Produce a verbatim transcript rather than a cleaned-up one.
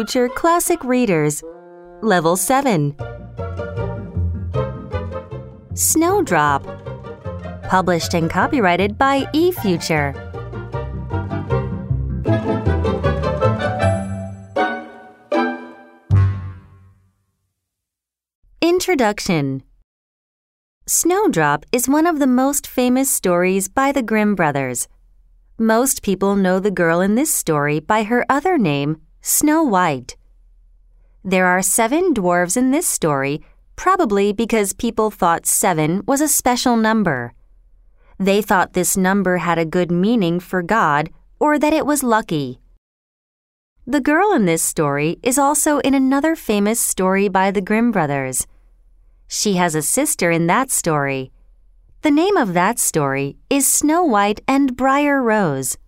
eFuture Classic Readers, Level seven. Snowdrop. Published and copyrighted by eFuture. Introduction. Snowdrop is one of the most famous stories by the Grimm brothers. Most people know the girl in this story by her other name, Snow White. There are seven dwarves in this story, probably because people thought seven was a special number. They thought this number had a good meaning for God or that it was lucky. The girl in this story is also in another famous story by the Grimm brothers. She has a sister in that story. The name of that story is Snow White and Briar Rose.